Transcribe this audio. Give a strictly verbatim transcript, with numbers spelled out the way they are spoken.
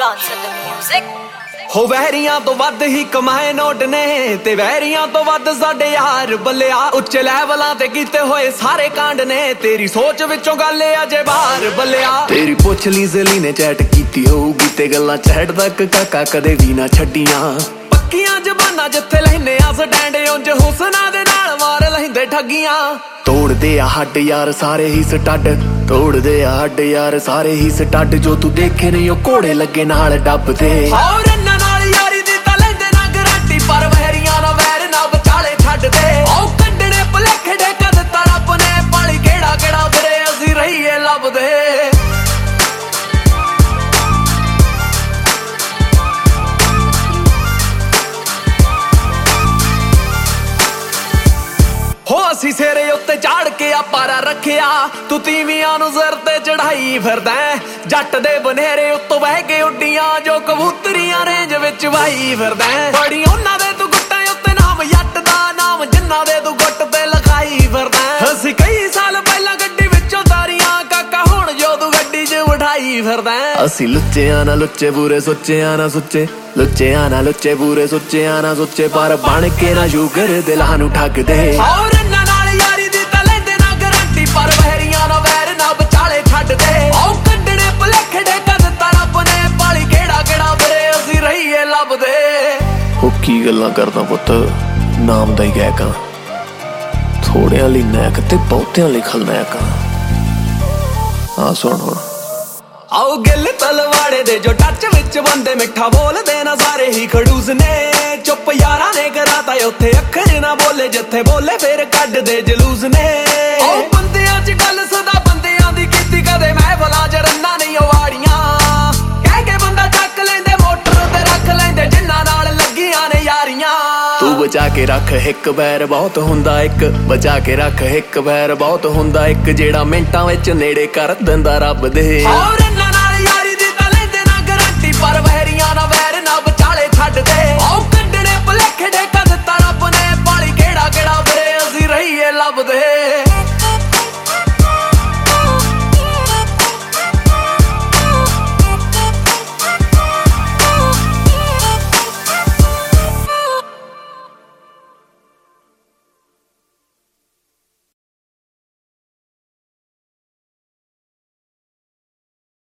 Johnson the music. ਹੋ ਵਹਿਰੀਆਂ ਤੋਂ ਵੱਧ ਹੀ ਕਮਾਏ ਨੋਟ ਨੇ ਤੇ ਵਹਿਰੀਆਂ ਤੋਂ ਵੱਧ ਸਾਡੇ ਯਾਰ ਬੱਲਿਆ ਉੱਚੇ ਲੈਵਲਾਂ ਤੇ ਕੀਤੇ ਹੋਏ ਸਾਰੇ ਕਾਂਡ ਨੇ ਤੇਰੀ ਸੋਚ ਵਿੱਚੋਂ ਗੱਲ ਅਜੇ ਬਾਹਰ ਬੱਲਿਆ ਤੇਰੀ ਪੁੱਛ ਲਈ ਜ਼ਲੀ ਨੇ ਚੈਟ ਕੀਤੀ ਹੋਊਗੀ ਤੇ ਗੱਲਾਂ ਚੈਟ ਤੱਕ ਕਾਕਾ ਕਦੇ ਵੀ ਨਾ ਛੱਡੀਆਂ ਪੱਕੀਆਂ ਜ਼ਬਾਨਾਂ ਜਿੱਥੇ ਲੈਨੇ ਆ ਸਟੈਂਡ ਉਂਝ ਹੁਸਨਾ ਦੇ ਨਾਲ ਮਾਰ ਲੈਂਦੇ ਠੱਗੀਆਂ ਤੋੜਦੇ ਆ ਹੱਡ ਯਾਰ ਸਾਰੇ ਹੀ ਸਟੱਡ ਤੋੜਦੇ ਆ ਹੱਡ ਯਾਰ ਸਾਰੇ ਹੀ ਸਟੱਡ ਜੋ ਤੂੰ ਦੇਖੇ ਨਹੀਂ ਉਹ ਘੋੜੇ ਲੱਗੇ ਨਾਲ ਡੱਬਦੇ ਹੋਰ ਇਹਨਾਂ ਨਾਲ ਯਾਰੀ ਦੀ ਤਾਂ ਲੈਂਦੇ ਨਾ ਗਰੰਟੀ ਪਰ ਵਹਿਰੀਆਂ ਨਾ ਵੈਰ ਨਾ ਵਿਚਾਲੇ ਛੱਡਦੇ ਉਹ ਕੰਡਣੇ ਭੁਲੇਖੇ ਦੇ ਕਦ ਤਾਂ ਰੱਬ ਨੇ ਪਾਲੀ ਕਿਹੜਾ ਕਿਹੜਾ ਵੀਰੇ ਅਸੀਂ ਰਹੀਏ ਲੱਭਦੇ ਹੋ ਅਸੀਂ ਸਿਰੇ ਉੱਤੇ ਝਾੜ ਕੇ ਆ ਪਾਰਾ ਰੱਖਿਆ ਤੂੰ ਤੀਵੀਆਂ ਨੂੰ ਸਿਰ ਤੇ ਚੜਾਈ ਫਿਰਦਾ ਜੱਟ ਦੇ ਬਨੇਰੇ ਉੱਤੋਂ ਵਹਿ ਕੇ ਉੱਡੀਆਂ ਜੋ ਕਬੂਤਰੀਆਂ ਰੇਂਜ ਵਿੱਚ ਵਾਈ ਫਿਰਦਾ ਬੜੀ ਉਹਨਾਂ ਦੇ ਤੂੰ ਗੁੱਟਾਂ ਉੱਤੇ ਨਾਮ ਜੱਟ ਦਾ ਨਾਮ ਜਿੰਨਾ ਦੇ ਤੂੰ ਗੁੱਟ ਤੇ ਲਿਖਾਈ ਫਿਰਦਾ ਅਸੀਂ ਕਈ ਸਾਲ ਪਹਿਲਾਂ ਗੱਡੀ ਵਿੱਚੋਂ ਤਾਰੀਆਂ ਕਾਕਾ ਹੁਣ ਜੋ ਤੂੰ ਗੱਡੀ 'ਚ ਬਿਠਾਈ ਫਿਰਦਾ ਅਸੀਂ ਲੁੱਚਿਆਂ ਨਾ ਲੁੱਚੇ ਬੂਰੇ ਸੋਚਿਆਂ ਨਾ ਸੁੱਚੇ ਲੁੱਚਿਆਂ ਨਾ ਲੁੱਚੇ ਬੂਰੇ ਸੋਚਿਆਂ ਨਾ ਸੁੱਚੇ ਪਰ ਬਣ ਕੇ ਨਾ ਸ਼ੂਗਰ ਦਿਲਾਂ ਨੂੰ ਠੱਗਦੇ ਹੋਰ ਇਹਨਾਂ ਨਾਲ ਯਾਰੀ ਦੀ ਤਾਂ ਲੈਂਦੇ ਨਾ ਗਰੰਟੀ ਪਰ ਵਹਿਰੀਆਂ ਨਾ ਵੈਰ ਨਾ ਵਿਚਾਲੇ ਛੱਡਦੇ ਉਹ ਕੰਡਣੇ ਭੁਲੇਖੇ ਦੇ ਕਦ ਤਾਂ ਰੱਬ ਨੇ ਪਾਲੀ ਕਿਹੜਾ ਕਿਹੜਾ ਵੀਰੇ ਅਸੀਂ ਰਹੀਏ ਲੱਭਦੇ ਉਹ ਕੀ ਗੱਲਾਂ ਕਰਦਾ ਪੁੱਤ ਨਾਮ ਦਾ ਹੀ ਗਾਇਕਾਂ ਥੋੜਿਆਂ ਲਈ ਨੈਕ ਤੇ ਬਹੁਤਿਆਂ ਲਈ ਖਲਨਾਇਕ ਆ ਸੁਣ ਹੁਣ ਆਓ ਗਿੱਲ ਤਲਵਾੜੇ ਦੇ ਜੋ ਟੱਚ ਵਿੱਚ ਬੰਦੇ ਮਿੱਠਾ ਬੋਲਦੇ ਨਾ ਸਾਰੇ ਹੀ ਖੜੂਸ ਨੇ ਚੁੱਪ ਯਾਰਾਂ ਨੇ ਕਰਾਤਾ ਉੱਥੇ ਅੱਖਰ ਨਾ ਬੋਲੇ ਜਿੱਥੇ ਬੋਲੇ ਫੇਰ ਕੱਢਦੇ ਜਲੂਸ ਨੇ ਉਹ ਬੰਦਿਆਂ 'ਚ ਗੱਲ ਸਦਾ ਬੰਦਿਆਂ ਦੀ ਕੀਤੀ ਕਦੇ ਮਹਿਫਲਾਂ 'ਚ ਰੰਨਾਂ ਨਹੀਂ ਵਾੜੀਆਂ ਕਹਿ ਕੇ ਬੰਦਾ ਚੱਕ ਲੈਂਦੇ ਮੋਟਰ ਤੇ ਰੱਖ ਲੈਂਦੇ ਜਿੰਨਾਂ ਨਾਲ ਲੱਗੀਆਂ ਨੇ ਯਾਰੀਆਂ ਤੂੰ ਬਚਾ ਕੇ ਰੱਖ ਇੱਕ ਬੈਰ ਬਹੁਤ ਹੁੰਦਾ ਇੱਕ ਬਚਾ ਕੇ ਰੱਖ ਇੱਕ ਬੈਰ ਬਹੁਤ ਹੁੰਦਾ ਇੱਕ ਜਿਹੜਾ ਮਿੰਟਾਂ ਵਿੱਚ ਨੇੜੇ ਕਰ ਦਿੰਦਾ ਰੱਬ ਦੇ ਹੋਰ